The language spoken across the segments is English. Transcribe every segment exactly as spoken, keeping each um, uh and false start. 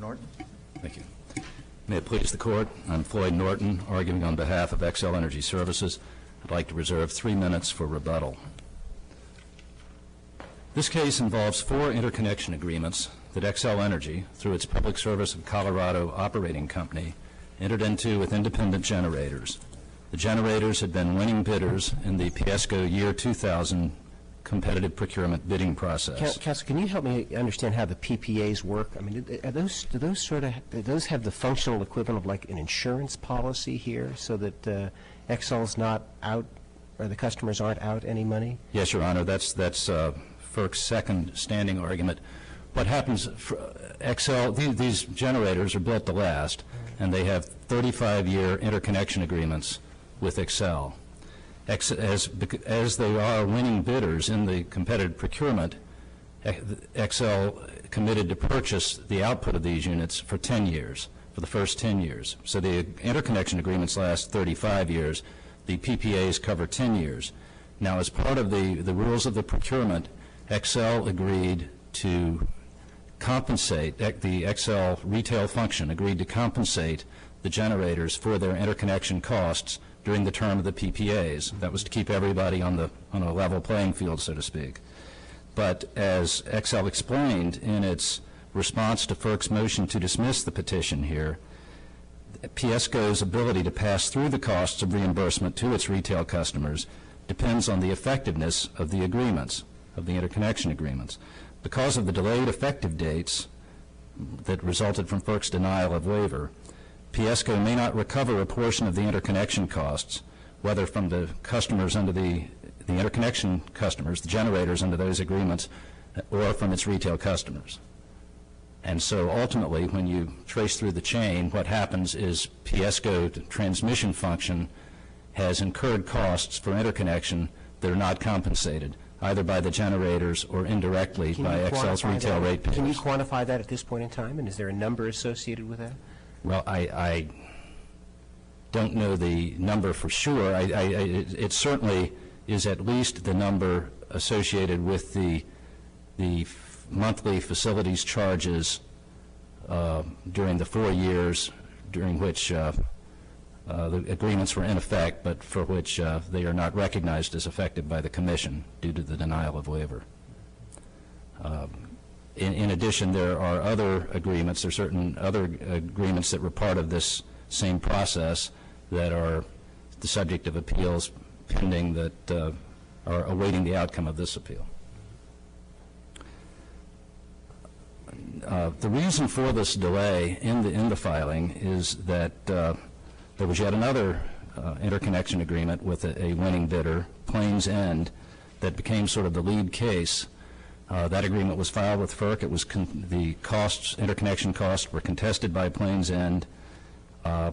Norton. Thank you. May it please the Court, I'm Floyd Norton, arguing on behalf of Xcel Energy Services. I'd like to reserve three minutes for rebuttal. This case involves four interconnection agreements that Xcel Energy, through its Public Service of Colorado operating company, entered into with independent generators. The generators had been winning bidders in the PSCo year two thousand competitive procurement bidding process. Council, can you help me understand how the P P As work? I mean, are those, do those sort of, do those have the functional equivalent of like an insurance policy here so that uh, Xcel's not out, or the customers aren't out any money? Yes, Your Honor, that's, that's uh, FERC's second standing argument. What happens, for Xcel, these, these generators are built to last, and they have thirty-five year interconnection agreements with Xcel. As, as they are winning bidders in the competitive procurement, Xcel committed to purchase the output of these units for ten years, for the first ten years. So the interconnection agreements last thirty-five years. The P P As cover ten years. Now, as part of the, the rules of the procurement, Xcel agreed to compensate, the Xcel retail function agreed to compensate the generators for their interconnection costs during the term of the P P As. That was to keep everybody on the on a level playing field, so to speak. But as Xcel explained in its response to FERC's motion to dismiss the petition here, PSCo's ability to pass through the costs of reimbursement to its retail customers depends on the effectiveness of the agreements, of the interconnection agreements. Because of the delayed effective dates that resulted from FERC's denial of waiver, PSCo may not recover a portion of the interconnection costs, whether from the customers under the, the interconnection customers, the generators under those agreements, or from its retail customers. And so ultimately, when you trace through the chain, what happens is PSCo transmission function has incurred costs for interconnection that are not compensated, either by the generators or indirectly by Xcel's retail rate payers. Can you quantify that at this point in time, and is there a number associated with that? Well, I, I don't know the number for sure. I, I, it, it certainly is at least the number associated with the, the f monthly facilities charges uh, during the four years during which uh, uh, the agreements were in effect, but for which uh, they are not recognized as effective by the Commission due to the denial of waiver. Um, In, in addition, there are other agreements, there are certain other agreements that were part of this same process that are the subject of appeals pending that uh, are awaiting the outcome of this appeal. Uh, the reason for this delay in the, in the filing is that uh, there was yet another uh, interconnection agreement with a, a winning bidder, Plains End, that became sort of the lead case. Uh, that agreement was filed with FERC. It was con the costs, interconnection costs, were contested by Plains End. Uh,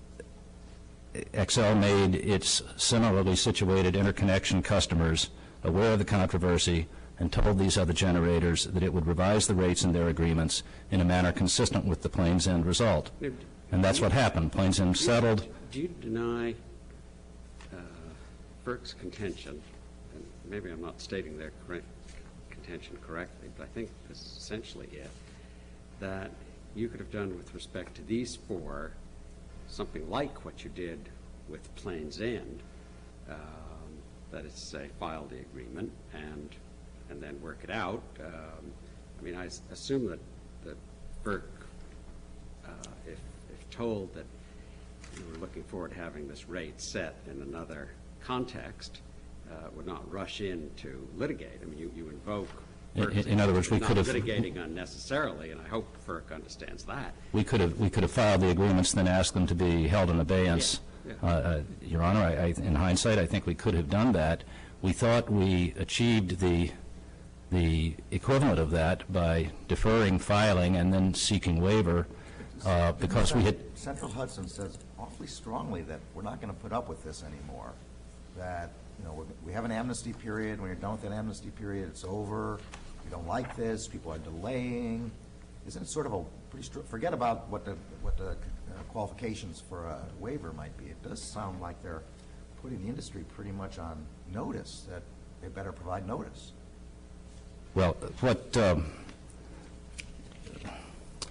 Xcel made its similarly situated interconnection customers aware of the controversy and told these other generators that it would revise the rates in their agreements in a manner consistent with the Plains End result. And that's what happened. Plains End settled. Do you deny uh, FERC's contention, and maybe I'm not stating their correct contention correctly, but I think this is essentially it, that you could have done with respect to these four something like what you did with Plains End, um, that is to say, file the agreement and and then work it out. Um, I mean, I assume that, that FERC, uh, if, if told that you were looking forward to having this rate set in another context, Uh, would not rush in to litigate. I mean, you, you invoke In, in other words, we could have litigating unnecessarily, and I hope FERC understands that. We could have we could have filed the agreements, then asked them to be held in abeyance. Yeah, yeah. Uh, uh, Your Honor, I, I, in hindsight, I think we could have done that. We thought we achieved the the equivalent of that by deferring filing and then seeking waiver uh, because we had. Central Hudson says awfully strongly that we're not going to put up with this anymore. That you know we're, we have an amnesty period. When you're done with that amnesty period, it's over. We don't like this. People are delaying. Isn't it sort of a pretty str forget about what the what the uh, qualifications for a waiver might be? It does sound like they're putting the industry pretty much on notice that they better provide notice. Well, what um,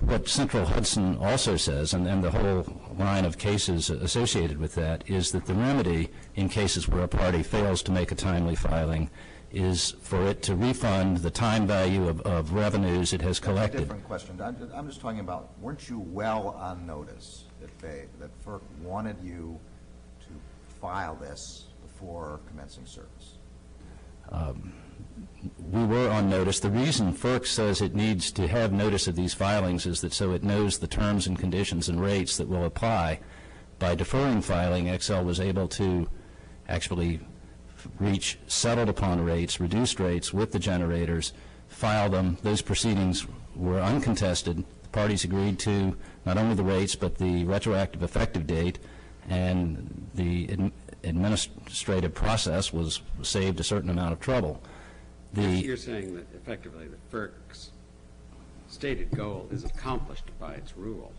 what Central Hudson also says, and, and the whole line of cases associated with that, is that the remedy in cases where a party fails to make a timely filing is for it to refund the time value of, of revenues it has collected. That's a different question. I'm just, I'm just talking about, weren't you well on notice that they, that FERC wanted you to file this before commencing service? Um, we were on notice. The reason FERC says it needs to have notice of these filings is that so it knows the terms and conditions and rates that will apply. By deferring filing, Xcel was able to actually reach settled upon rates, reduced rates with the generators, file them. Those proceedings were uncontested. The parties agreed to not only the rates but the retroactive effective date, and the ad administrative process was saved a certain amount of trouble. The You're saying that effectively the FERC's stated goal is accomplished by its rule.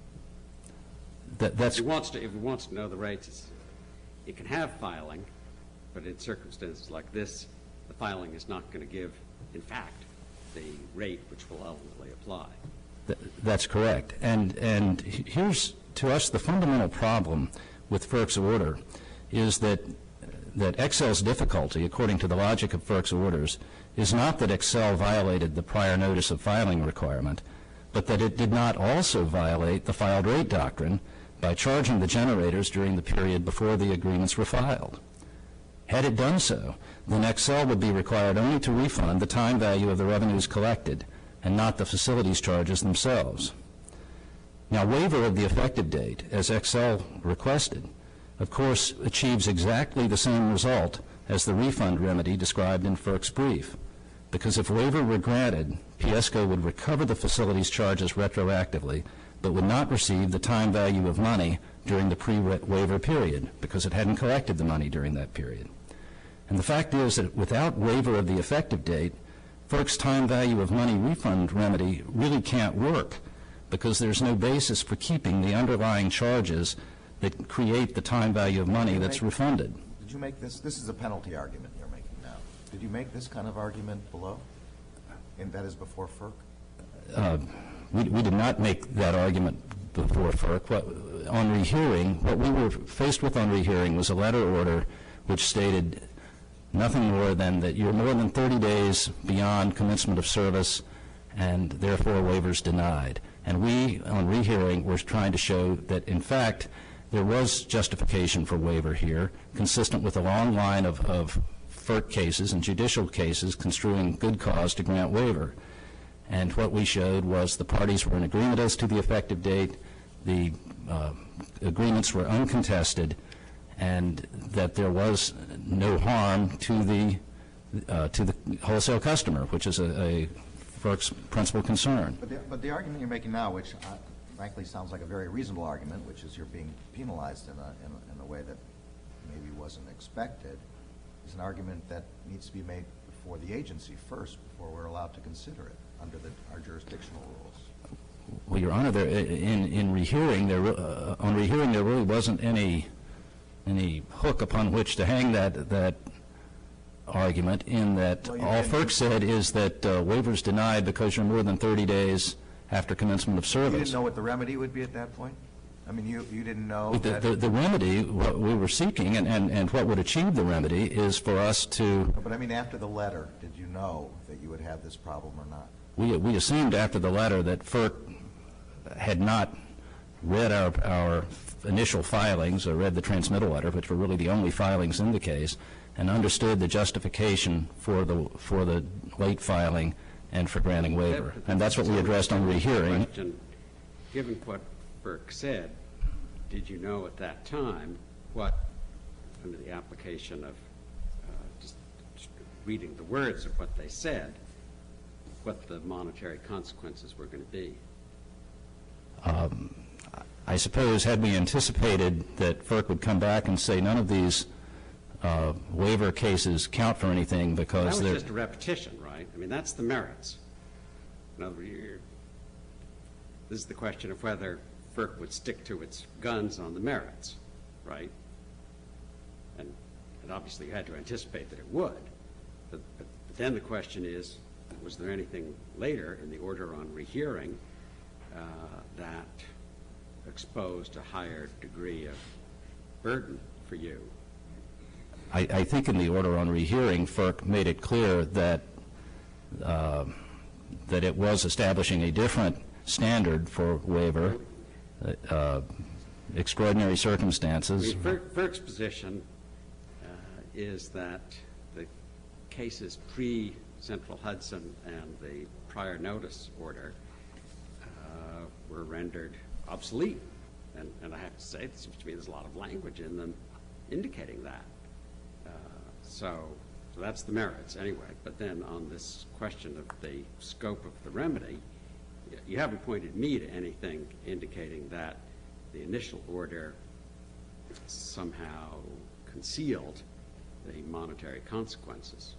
That, that's If it wants to, if it wants to know the rates, it's, it can have filing, but in circumstances like this, the filing is not going to give, in fact, the rate which will ultimately apply. th that's correct. And, and here's, to us, the fundamental problem with FERC's order is that that Xcel's difficulty, according to the logic of FERC's orders, is not that Xcel violated the prior notice of filing requirement, but that it did not also violate the filed rate doctrine by charging the generators during the period before the agreements were filed. Had it done so, then Xcel would be required only to refund the time value of the revenues collected and not the facilities charges themselves. Now, waiver of the effective date, as Xcel requested, of course, achieves exactly the same result as the refund remedy described in FERC's brief, because if waiver were granted, PSCo would recover the facilities charges retroactively, but would not receive the time value of money during the pre-waiver period, because it hadn't collected the money during that period. And the fact is that without waiver of the effective date, FERC's time value of money refund remedy really can't work, because there's no basis for keeping the underlying charges that create the time value of money that's make, refunded. Did you make this? This is a penalty argument you're making now. Did you make this kind of argument below? And that is before FERC? Uh, we, we did not make that argument before FERC. What, on rehearing, what we were faced with on rehearing was a letter order which stated nothing more than that you're more than thirty days beyond commencement of service and therefore waivers denied. And we, on rehearing, were trying to show that, in fact, there was justification for waiver here, consistent with a long line of, of FERC cases and judicial cases construing good cause to grant waiver. And what we showed was the parties were in agreement as to the effective date, the uh, agreements were uncontested, and that there was no harm to the, uh, to the wholesale customer, which is a, a FERC's principal concern. But the, but the argument you're making now, which uh, frankly sounds like a very reasonable argument, which is you're being penalized in a, in a, in a way that maybe wasn't expected, is an argument that needs to be made before the agency first, before we're allowed to consider it under the, our jurisdictional rules. Well, Your Honor, there, in, in rehearing, there, uh, on rehearing, there really wasn't any, any hook upon which to hang that, that argument, in that Well, all didn't- FERC said is that uh, waivers denied because you're more than thirty days after commencement of You service. didn't know what the remedy would be at that point? I mean, you, you didn't know The, that... the, the remedy, what we were seeking, and, and, and what would achieve the remedy, is for us to, But I mean, after the letter, did you know that you would have this problem or not? we, we assumed after the letter that FERC had not read our, our initial filings, or read the transmittal letter, which were really the only filings in the case, and understood the justification for the, for the late filing and for granting waiver. And that's what we addressed on rehearing. Question, given what FERC said, did you know at that time what, under the application of uh, just reading the words of what they said, what the monetary consequences were going to be? Um, I suppose had we anticipated that FERC would come back and say none of these uh, waiver cases count for anything That because was they're... just a repetition, right? I mean, that's the merits. In other words, you're- this is the question of whether FERC would stick to its guns on the merits, right? And, and obviously you had to anticipate that it would. But, but, but then the question is, was there anything later in the order on rehearing uh, that exposed a higher degree of burden for you? I, I think in the order on rehearing, FERC made it clear that uh, that it was establishing a different standard for waiver, uh, uh, extraordinary I circumstances. mean, FERC, FERC's position uh, is that the cases pre-Central Hudson and the prior notice order uh, were rendered obsolete. And, and I have to say, it seems to me there's a lot of language in them indicating that. Uh, so, so that's the merits anyway. But then on this question of the scope of the remedy, y- you haven't pointed me to anything indicating that the initial order somehow concealed the monetary consequences.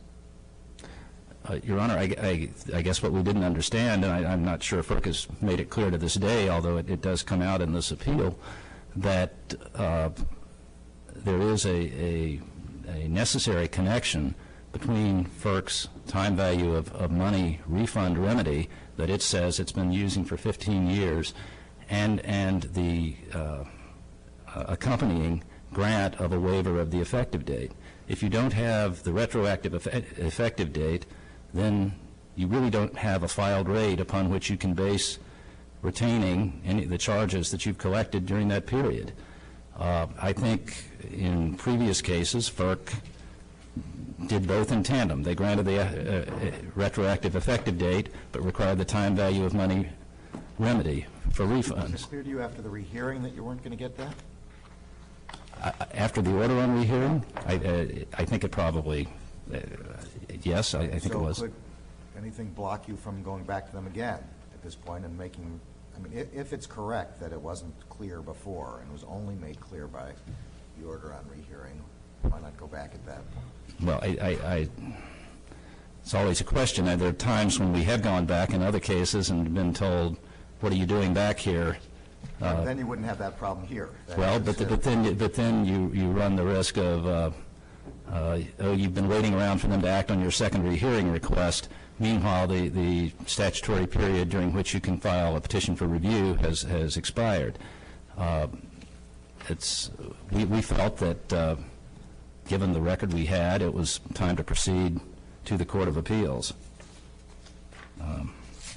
Uh, Your Honor, I, I, I guess what we didn't understand, and I, I'm not sure FERC has made it clear to this day, although it, it does come out in this appeal, that uh, there is a, a, a necessary connection between FERC's time value of, of money refund remedy that it says it's been using for fifteen years and, and the uh, accompanying grant of a waiver of the effective date. If you don't have the retroactive eff- effective date, then you really don't have a filed rate upon which you can base retaining any of the charges that you've collected during that period. Uh, I think in previous cases, FERC did both in tandem. They granted the uh, uh, retroactive effective date, but required the time value of money remedy for Was refunds. it clear to you after the rehearing that you weren't going to get that? I- After the order on rehearing, I, uh, I think it probably, uh, yes, I, I think it was. So could anything block you from going back to them again at this point and making, I mean, if, if it's correct that it wasn't clear before and was only made clear by the order on rehearing, why not go back at that point? Well, I, I, I, it's always a question. Uh, There are times when we have gone back in other cases and been told, what are you doing back here? Uh, Then you wouldn't have that problem here. That Well, is, but, uh, but then, but then you, you run the risk of, uh, uh, oh, you've been waiting around for them to act on your second rehearing request. Meanwhile, the, the statutory period during which you can file a petition for review has, has expired. Uh, it's, we, we felt that, uh, given the record we had, it was time to proceed to the Court of Appeals. Um,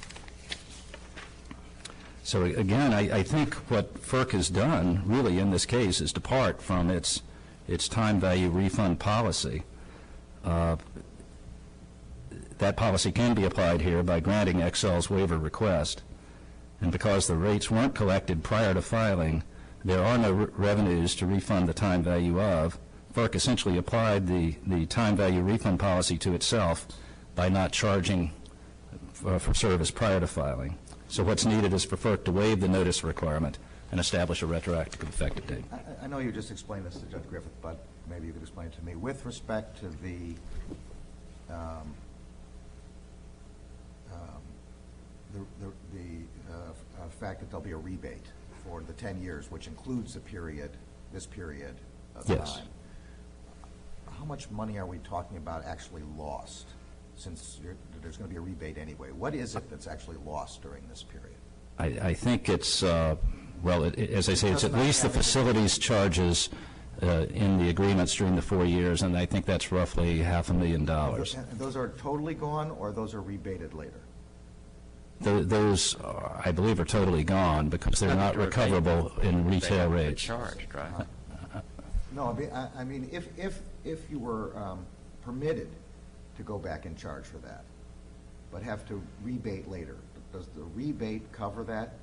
So again, I, I think what FERC has done really in this case is depart from its, its time value refund policy. Uh, that policy can be applied here by granting Excel's waiver request. And because the rates weren't collected prior to filing, there are no re- revenues to refund the time value of. FERC essentially applied the, the time value refund policy to itself by not charging for, for service prior to filing. So what's needed is for FERC to waive the notice requirement and establish a retroactive effective date. I, I know you just explained this to Judge Griffith, but maybe you could explain it to me. With respect to the, um, um, the, the, the uh, uh, fact that there'll be a rebate for the ten years, which includes the period, this period of Yes. time. How much money are we talking about actually lost, since you're, there's going to be a rebate anyway? What is it that's actually lost during this period? I, I think it's, uh, well, it, it- as I say, it's at Doesn't least the have anything- facilities charges uh, in the agreements during the four years, and I think that's roughly half a million dollars. And those are totally gone, or those are rebated later? Tho- Those, uh, I believe, are totally gone because they're not recoverable in retail They rates. charged, right? No, I mean, I, I mean, if, if, if you were um, permitted to go back and charge for that, but have to rebate later, does the rebate cover that?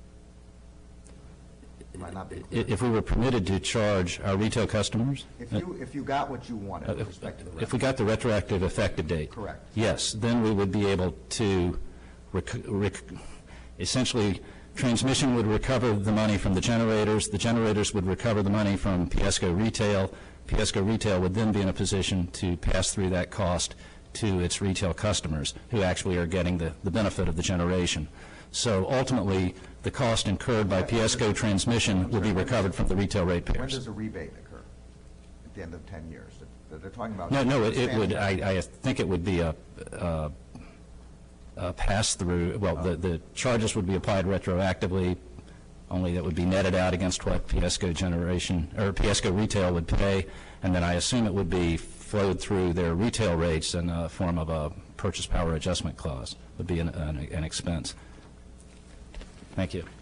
Might not be I- clear. If we were permitted to charge our retail customers, If you, if you got what you wanted uh, with respect to the if we remedy. got the retroactive effective date. Correct. Yes, then we would be able to, rec- rec- essentially, transmission would recover the money from the generators, the generators would recover the money from Piesco Retail, Piesco Retail would then be in a position to pass through that cost to its retail customers, who actually are getting the, the benefit of the generation. So ultimately, the cost incurred by Piesco transmission will be recovered from the retail When ratepayers. does a rebate occur? At the end of ten years? They're- They're talking about. No, no, it- it would, expanding I, I think it would be a, uh, uh, pass-through, well, the, the charges would be applied retroactively, only that would be netted out against what Piesco Generation, or Piesco Retail would pay, and then I assume it would be flowed through their retail rates in a form of a purchase power adjustment clause, would be an, an, an expense. Thank you.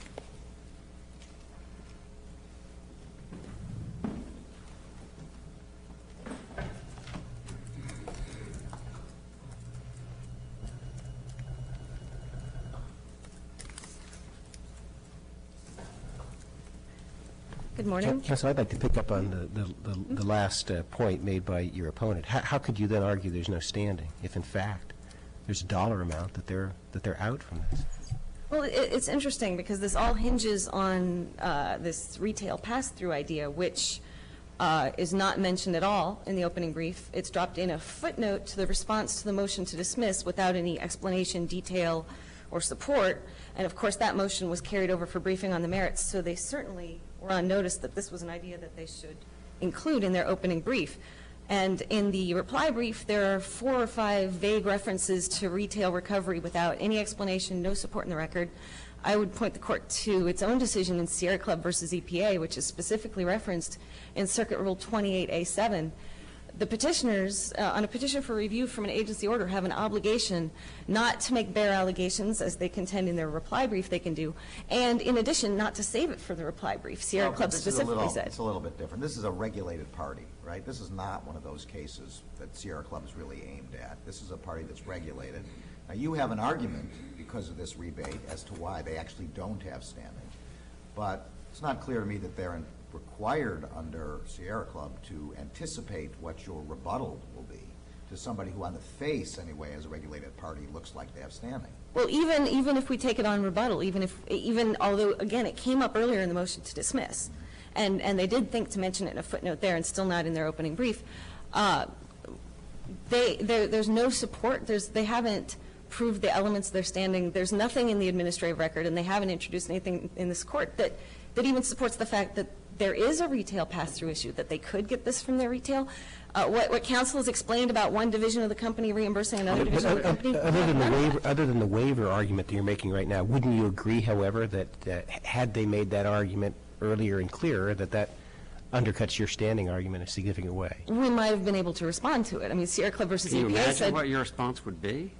Good morning. Counsel, I'd like to pick up on the, the, the, the last uh, point made by your opponent. How, how could you then argue there's no standing if, in fact, there's a dollar amount that they're that they're out from this? Well, it, it's interesting because this all hinges on uh, this retail pass-through idea, which uh, is not mentioned at all in the opening brief. It's dropped in a footnote to the response to the motion to dismiss without any explanation, detail, or support. And of course, that motion was carried over for briefing on the merits, so they certainly were on notice that this was an idea that they should include in their opening brief. And in the reply brief, there are four or five vague references to retail recovery without any explanation, no support in the record. I would point the court to its own decision in Sierra Club versus E P A, which is specifically referenced in Circuit Rule twenty-eight A seven. The petitioners, uh, on a petition for review from an agency order, have an obligation not to make bare allegations, as they contend in their reply brief they can do, and in addition, not to save it for the reply brief. Sierra Well, Club this is a specifically little- said. It's a little bit different. This is a regulated party, right? This is not one of those cases that Sierra Club is really aimed at. This is a party that's regulated. Now, you have an argument because of this rebate as to why they actually don't have standing, but it's not clear to me that they're in- required under Sierra Club to anticipate what your rebuttal will be to somebody who on the face, anyway, as a regulated party, looks like they have standing. Well, even even if we take it on rebuttal, even if even although again it came up earlier in the motion to dismiss, and and they did think to mention it in a footnote there, and still not in their opening brief. Uh, they there, there's no support. There's they haven't proved the elements of their standing. There's nothing in the administrative record, and they haven't introduced anything in this court that that even supports the fact that there is a retail pass-through issue, that they could get this from their retail. Uh, what, what counsel has explained about one division of the company reimbursing another But, division of the uh, company. uh, Other than the none of waiver, that. other than the waiver argument that you're making right now, wouldn't you agree, however, that uh, had they made that argument earlier and clearer, that that undercuts your standing argument in a significant way? We might have been able to respond to it. I mean, Sierra Club versus Can you E P A imagine said, what your response would be?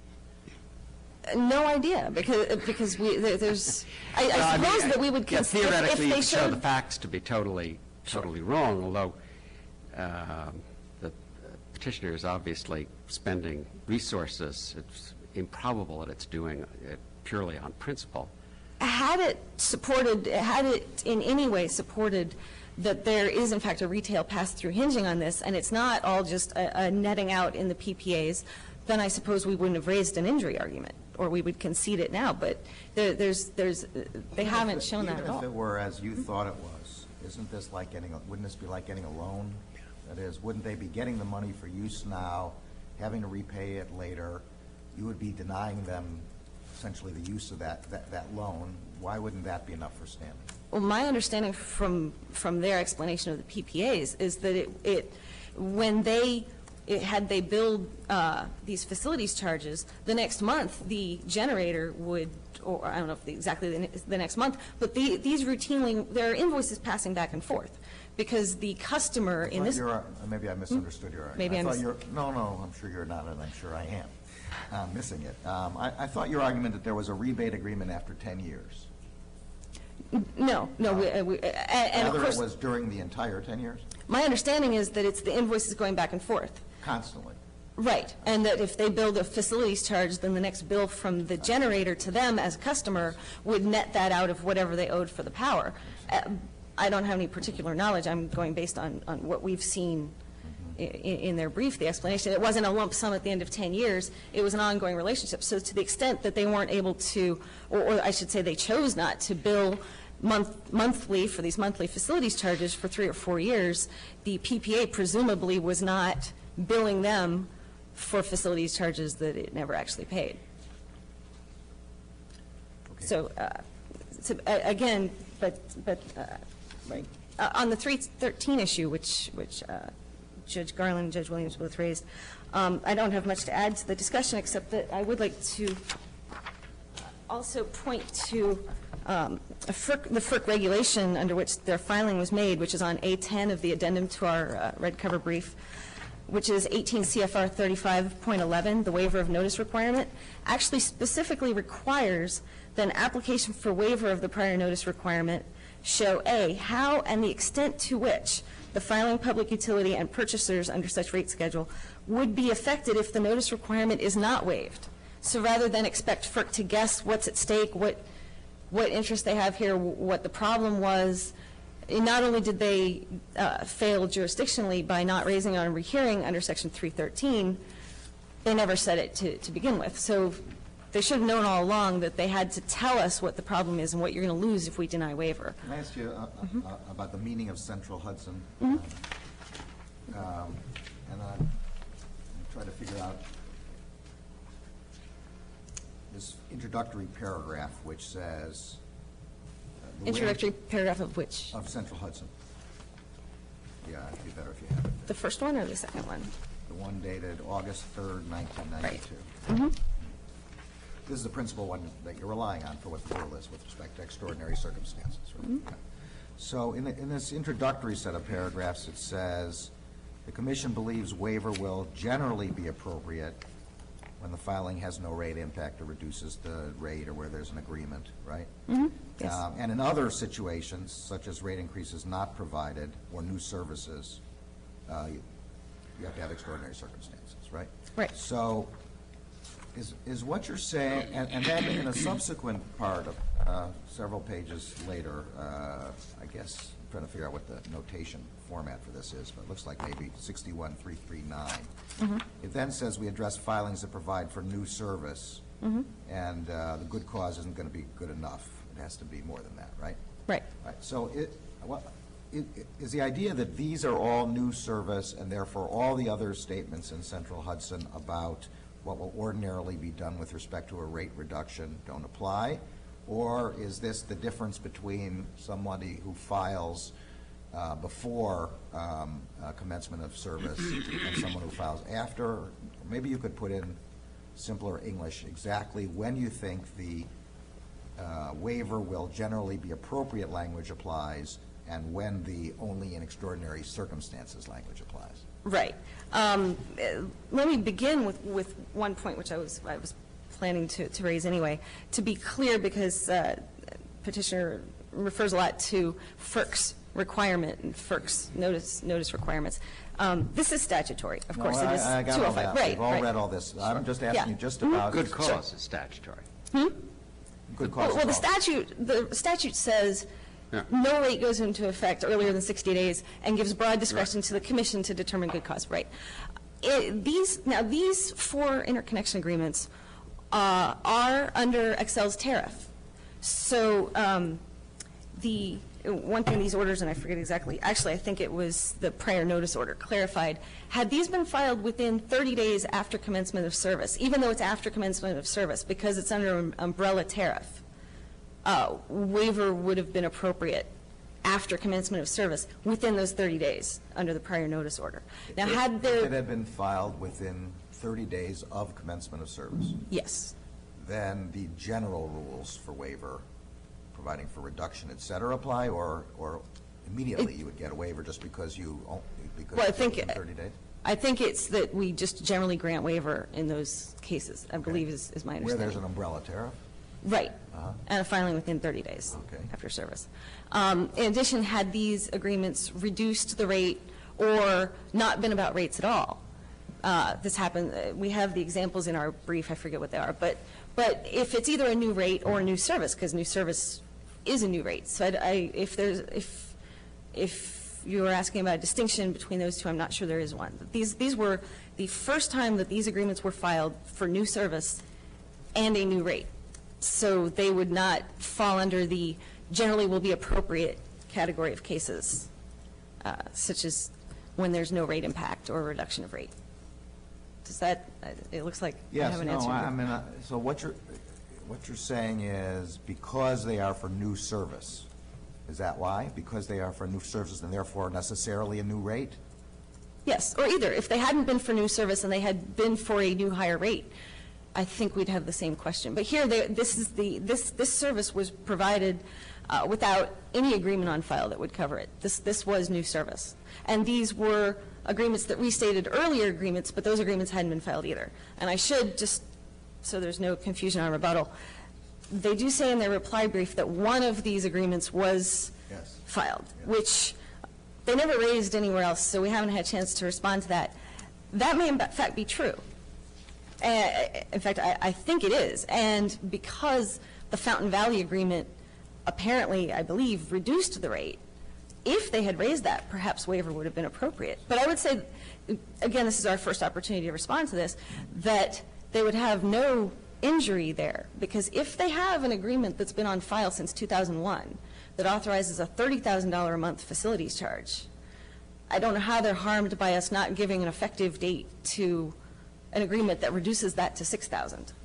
no idea, because, because we, there- there's, I, Well, I mean, suppose that we would, yeah, cons- if- if theoretically, you they could show the showed, facts to be totally, totally wrong, although um, the petitioner is obviously spending resources. It's improbable that it's doing it purely on principle. had it supported, had it in any way supported that there is in fact a retail pass-through hinging on this, and it's not all just a, a netting out in the P P As, then I suppose we wouldn't have raised an injury argument, or we would concede it now. But there, there's, there's, they haven't shown that at Even if it all. were as you thought it was, isn't this like getting, a wouldn't this be like getting a loan? That is, wouldn't they be getting the money for use now, having to repay it later? You would be denying them essentially the use of that, that, that loan. Why wouldn't that be enough for standing? Well, my understanding from, from their explanation of the P P As is that it, it when they, it, had they billed uh, these facilities charges, the next month, the generator would, or I don't know if the, exactly the, ne- the next month, but the, these routinely, there are invoices passing back and forth, because the customer in Thought this, you're- uh, Maybe I misunderstood your argument. Maybe I I thought mis- you're, no, no, I'm sure you're not, and I'm sure I am. I'm missing it. Um, I, I thought your argument that there was a rebate agreement after ten years. no, no, we, uh, we, uh, and of Rather, course, it was during the entire ten years? my understanding is that it's the invoices going back and forth. Constantly. Right, and that if they billed a facilities charge, then the next bill from the generator to them as a customer would net that out of whatever they owed for the power. Uh, I don't have any particular knowledge, I'm going based on, on what we've seen i- i- in their brief, the explanation. It wasn't a lump sum at the end of ten years, it was an ongoing relationship. So to the extent that they weren't able to, or, or I should say they chose not to bill month, monthly for these monthly facilities charges for three or four years, the P P A presumably was not billing them for facilities charges that it never actually paid. Okay. So, uh, so, uh, again, but, but, uh, right, Uh, on the three thirteen issue, which, which uh, Judge Garland and Judge Williams both raised. Um, I don't have much to add to the discussion, except that I would like to also point to um, a FERC, the FERC regulation under which their filing was made, which is on A ten of the addendum to our uh, red cover brief, which is eighteen C F R thirty-five point eleven, the waiver of notice requirement, actually specifically requires that an application for waiver of the prior notice requirement show, A, how and the extent to which the filing public utility and purchasers under such rate schedule would be affected if the notice requirement is not waived. So rather than expect FERC to guess what's at stake, what, what interest they have here, what the problem was, not only did they uh, fail jurisdictionally by not raising on rehearing under Section three thirteen, they never said it to, to begin with. So they should have known all along that they had to tell us what the problem is and what you're going to lose if we deny waiver. Can I ask you uh, Mm-hmm. uh, about the meaning of Central Hudson? Mhm. Um, And I'm trying to figure out this introductory paragraph which says, uh, the way- Introductory paragraph of which? Of Central Hudson. Yeah, it'd be better if you have it. The first one or the second one? The one dated August third, nineteen ninety-two. Mm-hmm. This is the principal one that you're relying on for what the rule is with respect to extraordinary circumstances. Right? Okay. So in, the, in this introductory set of paragraphs, it says, the Commission believes waiver will generally be appropriate when the filing has no rate impact or reduces the rate or where there's an agreement, right? Mm-hmm. Yes. Um, and in other situations, such as rate increases not provided or new services, uh, you, you have to have extraordinary circumstances, right? Right. So is, is what you're saying, and, and then in a subsequent part of uh, several pages later, uh, I guess, I'm trying to figure out what the notation format for this is, but it looks like maybe sixty-one three thirty-nine. Mm-hmm. It then says we address filings that provide for new service, Mm-hmm. and uh, the good cause isn't going to be good enough. It has to be more than that, right? Right. Right, so it, what, it, it- is the idea that these are all new service, and therefore all the other statements in Central Hudson about what will ordinarily be done with respect to a rate reduction don't apply? Or is this the difference between somebody who files uh, before um, uh, commencement of service and someone who files after? Or maybe you could put in simpler English exactly when you think the uh, waiver will generally be appropriate language applies, and when the only in extraordinary circumstances language applies. Right. Um, uh, Let me begin with, with one point which I was, I was planning to, to raise anyway. To be clear, because uh, petitioner refers a lot to FERC's requirement and FERC's notice, notice requirements. Um, This is statutory, of No, course. It I- is I got all two oh five. that. Right, We've all right. read all this. I'm just asking Yeah. you just about. Good cause is statutory. Good Well, cause. well, the is all. statute, the statute says Yeah. no rate goes into effect earlier than sixty days and gives broad discretion to the commission to determine good cause, right? It- These, now, these four interconnection agreements uh, are under Excel's tariff. So um, the, one thing these orders, and I forget exactly, actually, I think it was the prior notice order clarified, had these been filed within thirty days after commencement of service, even though it's after commencement of service, because it's under an umbrella tariff, uh, waiver would have been appropriate after commencement of service within those thirty days under the prior notice order. Now, had If there, it had been filed within thirty days of commencement of service, yes, then the general rules for waiver, providing for reduction, et cetera, apply, or, or immediately you would get a waiver just because you, o- because Well, I it's think- within thirty days? I think it's that we just generally grant waiver in those cases, I believe is, is my Where understanding. there's an umbrella tariff? Right, Uh-huh. and a filing within thirty days Okay. after service. Um, In addition, had these agreements reduced the rate or not been about rates at all, uh, this happened, uh, we have the examples in our brief, I forget what they are, but, but if it's either a new rate or a new service, because new service is a new rate, so I'd- I, if there's, if, if you were asking about a distinction between those two, I'm not sure there is one. These, these were the first time that these agreements were filed for new service and a new rate. So they would not fall under the generally will be appropriate category of cases, uh, such as when there's no rate impact or reduction of rate. Does that, uh, it looks like I Yes, haven't no, answered. I your- I mean, uh, so what you're, what you're saying is because they are for new service, is that why? Because they are for new services and therefore necessarily a new rate? Yes, or either. If they hadn't been for new service and they had been for a new higher rate, I think we'd have the same question. But here, they, this is the this this service was provided uh, without any agreement on file that would cover it. This this was new service, and these were agreements that restated earlier agreements, but those agreements hadn't been filed either. And I should just, so there's no confusion on rebuttal, they do say in their reply brief that one of these agreements was Yes. filed, Yes. which they never raised anywhere else, so we haven't had a chance to respond to that. That may in fact be true. Uh, in fact, I, I think it is. And because the Fountain Valley Agreement apparently, I believe, reduced the rate, if they had raised that, perhaps waiver would have been appropriate. But I would say, again, this is our first opportunity to respond to this, that they would have no injury there, because if they have an agreement that's been on file since two thousand one that authorizes a thirty thousand dollars a month facilities charge, I don't know how they're harmed by us not giving an effective date to an agreement that reduces that to six thousand dollars.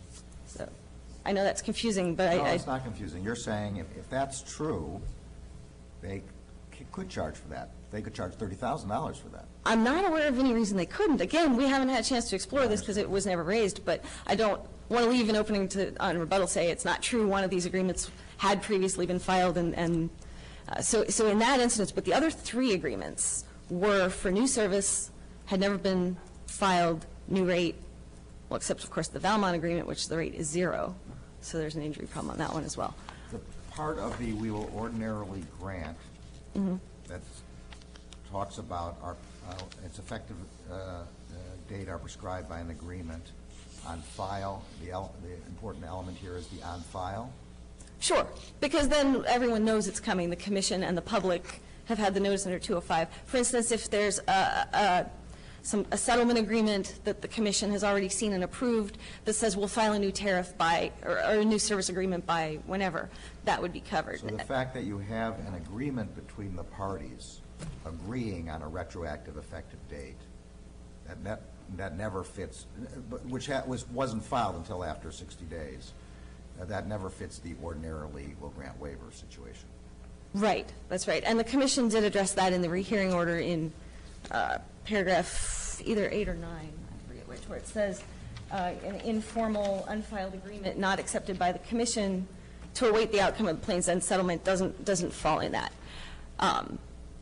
So I know that's confusing, but No, I, it's I, not confusing. You're saying if, if that's true, they c- could charge for that. They could charge thirty thousand dollars for that. I'm not aware of any reason they couldn't. Again, we haven't had a chance to explore this because it was never raised, but I don't want to leave an opening to, on rebuttal, say it's not true. One of these agreements had previously been filed, and, and uh, so, so in that instance, but the other three agreements were for new service, had never been filed, new rate, well, except, of course, the Valmont agreement, which the rate is zero. So there's an injury problem on that one as well. The part of the we will ordinarily grant that talks about our, uh, its effective uh, uh, date are prescribed by an agreement on file. The, el- the important element here is the on file. Sure, because then everyone knows it's coming. The commission and the public have had the notice under two oh five. For instance, if there's a, a, some, a settlement agreement that the commission has already seen and approved that says we'll file a new tariff by, or, or a new service agreement by whenever, that would be covered. So the fact that you have an agreement between the parties agreeing on a retroactive effective date, that, that, that never fits, but- which ha- was, wasn't filed until after sixty days. Uh, That never fits the ordinarily will grant waiver situation. Right, that's right. And the commission did address that in the rehearing order in uh, paragraph either eight or nine, I forget which, where it says, uh, an informal, unfiled agreement not accepted by the commission to await the outcome of the Plains End settlement doesn't, doesn't fall in that. Um,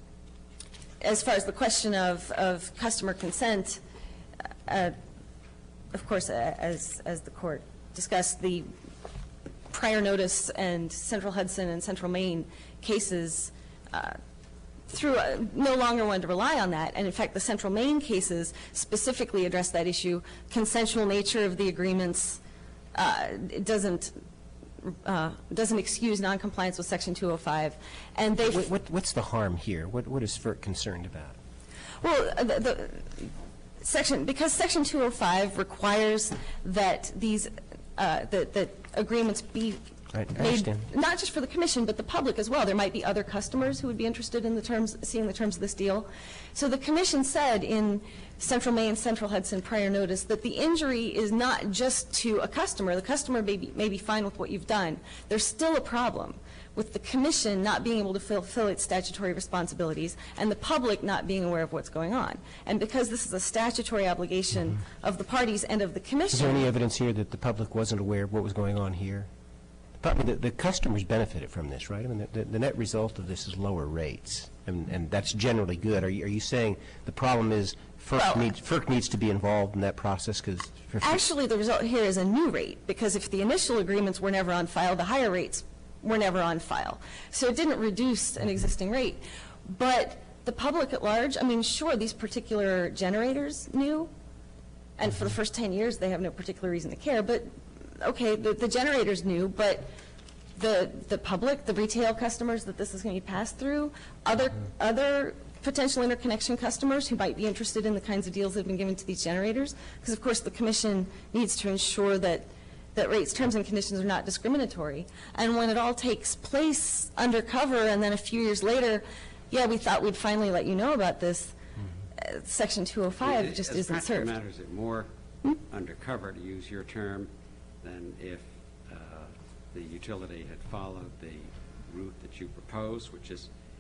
As far as the question of, of customer consent, uh, of course, uh, as, as the court discussed, the prior notice and Central Hudson and Central Maine cases uh, through uh, no longer wanted to rely on that. And in fact, the Central Maine cases specifically address that issue. Consensual nature of the agreements uh, it doesn't uh, doesn't excuse noncompliance with Section two oh five. And they What, what- what's the harm here? What, what is FERC concerned about? Well, uh, the, the section, because Section two oh five requires that these, uh, that, that agreements be I- I made, understand. not just for the commission, but the public as well. There might be other customers who would be interested in the terms, seeing the terms of this deal. So the commission said in Central Maine, Central Hudson prior notice that the injury is not just to a customer. The customer may be, may be fine with what you've done. There's still a problem with the commission not being able to fulfill its statutory responsibilities and the public not being aware of what's going on. And because this is a statutory obligation of the parties and of the commission. Is there any evidence here that the public wasn't aware of what was going on here? The pub- The, the customers benefited from this, right? I mean, the, the net result of this is lower rates, and, and that's generally good. Are you, are you saying the problem is FERC Well, needs, FERC needs to be involved in that process because? Actually, the result here is a new rate, because if the initial agreements were never on file, the higher rates were never on file. So it didn't reduce an existing rate. But the public at large, I mean, sure, these particular generators knew, and for the first ten years, they have no particular reason to care, but, okay, the, the generators knew, but the, the public, the retail customers that this is going to be passed through, other, other potential interconnection customers who might be interested in the kinds of deals that have been given to these generators, because of course the commission needs to ensure that, that rates, terms and conditions are not discriminatory. And when it all takes place undercover and then a few years later, yeah, we thought we'd finally let you know about this, uh, Section two oh five just As isn't practical served. matters, it more undercover, to use your term, than if uh, the utility had followed the route that you propose, which is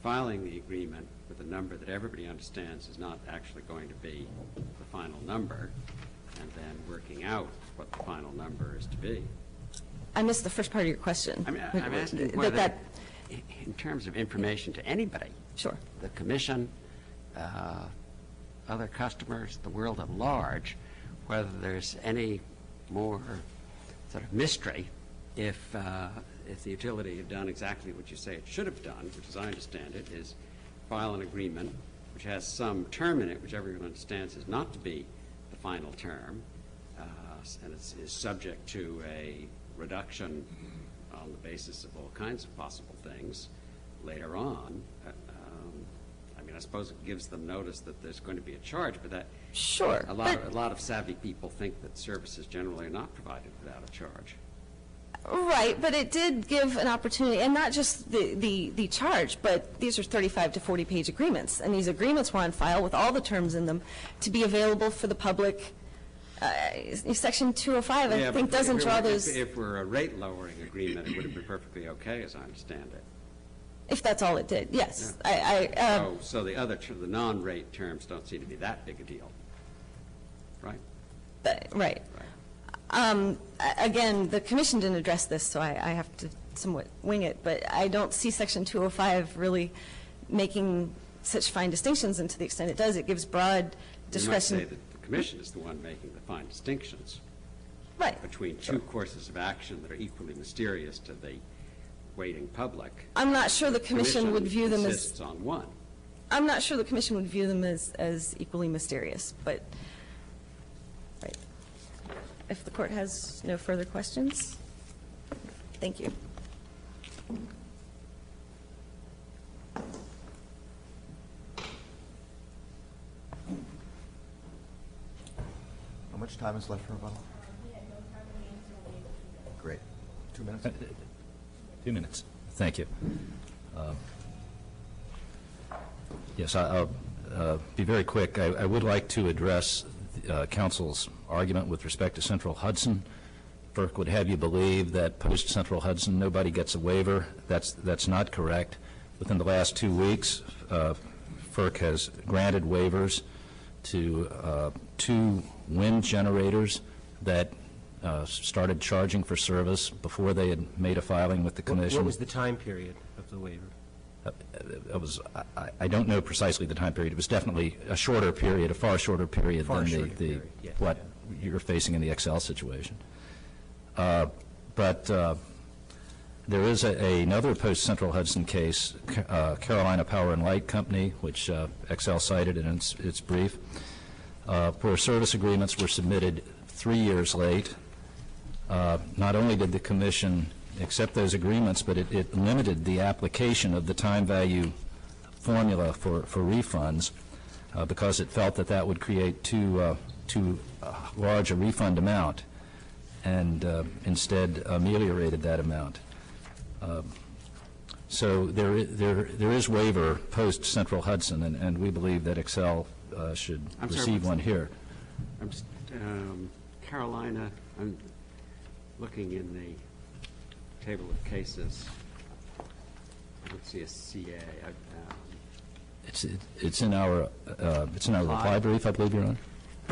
filing the agreement with a number that everybody understands is not actually going to be the final number, and then working out what the final number is to be. I missed the first part of your question. I mean, I- I'm asking That- whether, that- in terms of information to anybody, Sure. the commission, uh, other customers, the world at large, whether there's any more sort of mystery if, uh, if the utility had done exactly what you say it should have done, which as I understand it, is file an agreement which has some term in it, which everyone understands is not to be the final term, uh, and it's, is subject to a reduction on the basis of all kinds of possible things later on. Uh, um, I mean, I suppose it gives them notice that there's going to be a charge, but that Sure. a lot, but- of, a lot of savvy people think that services generally are not provided without a charge. Right, but it did give an opportunity, and not just the, the, the charge, but these are thirty-five to forty page agreements, and these agreements were on file with all the terms in them to be available for the public. Uh, Section two oh five, I Yeah, think, but doesn't if it draw were- those, If, if we're a rate lowering agreement, it would have been perfectly okay, as I understand it. if that's all it did, yes. I, I, uh, So, so the other, ter- the non-rate terms don't seem to be that big a deal, right? but- right. Right. Um, a- Again, the commission didn't address this, so I, I have to somewhat wing it, but I don't see Section two oh five really making such fine distinctions, and to the extent it does, it gives broad You might discretion. say that the commission is the one making the fine distinctions Right. between two courses of action that are equally mysterious to the waiting public. I'm not sure the commission would view them as, insists on one. I'm not sure the commission would view them as, as equally mysterious, but, right. If the court has no further questions, thank you. How much time is left for rebuttal? Great. Two minutes? Two minutes. Thank you. Uh, Yes, I- I'll uh, be very quick. I I would like to address uh, counsel's argument with respect to Central Hudson. FERC would have you believe that post-Central Hudson, nobody gets a waiver. That's that's not correct. Within the last two weeks, uh, FERC has granted waivers to uh, two wind generators that uh, started charging for service before they had made a filing with the What- commission. What was the time period of the waiver? It was, I- I don't know precisely the time period. It was definitely a shorter period, a far shorter period Far than the, shorter the period, yes. what you're facing in the Excel situation. Uh, But uh, there is a- another post-Central Hudson case, Ca- uh, Carolina Power and Light Company, which uh, Excel cited in its its brief, uh, where service agreements were submitted three years late. Uh, Not only did the commission accept those agreements, but it, it limited the application of the time value formula for, for refunds uh, because it felt that that would create too, uh, too uh, large a refund amount, and uh, instead ameliorated that amount. Um, So there, i- there, there is waiver post-Central Hudson, and, and we believe that Excel uh, should I'm sorry, receive what's one the- here. I'm just, um, Carolina, I'm looking in the table of cases. I don't see a C A. I, um, It's, it's in our, uh, it's in our reply Reply. brief, I believe, Your Honor.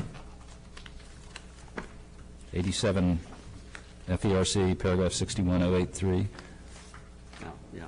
eighty-seven F E R C, paragraph sixty-one oh eight three. No, yeah.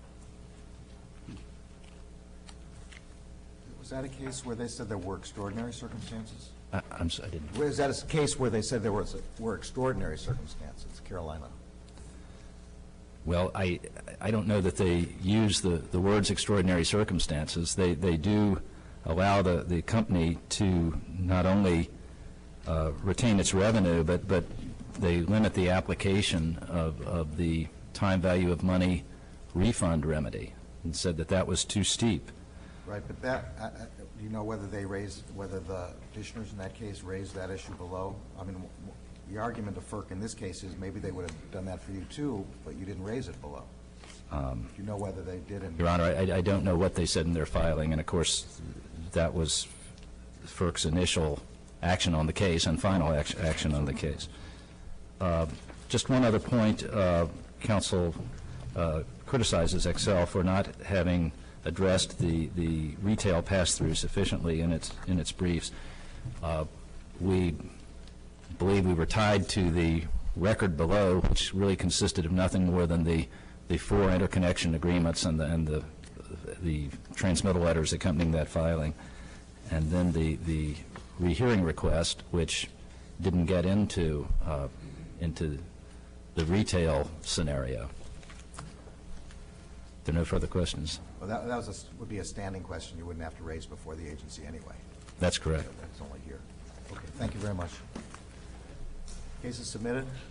Was that a case where they said there were extraordinary circumstances? I- I'm, s- I didn't, Was that a case where they said there was, were extraordinary circumstances, Carolina? well, I, I don't know that they use the, the words extraordinary circumstances. They, they do allow the, the company to not only uh, retain its revenue, but, but they limit the application of, of the time value of money refund remedy, and said that that was too steep. Right, but that, I- I- do you know whether they raised, whether the petitioners in that case raised that issue below? I mean, w- w- the argument of FERC in this case is maybe they would have done that for you too, but you didn't raise it below. Do you know whether they did? in- Your Honor, I, I don't know what they said in their filing, and of course, that was FERC's initial action on the case and final act- action on the case. Uh, Just one other point, uh, counsel uh, criticizes Excel for not having addressed the, the retail pass-through sufficiently in its, in its briefs. Uh, We believe we were tied to the record below, which really consisted of nothing more than the, the four interconnection agreements and the, and the, the transmittal letters accompanying that filing. And then the, the rehearing request, which didn't get into, uh, into the retail scenario. There are no further questions. Well, that, that was a s would be a standing question you wouldn't have to raise before the agency anyway. That's correct. That's only here. Okay, thank you very much. Case is submitted.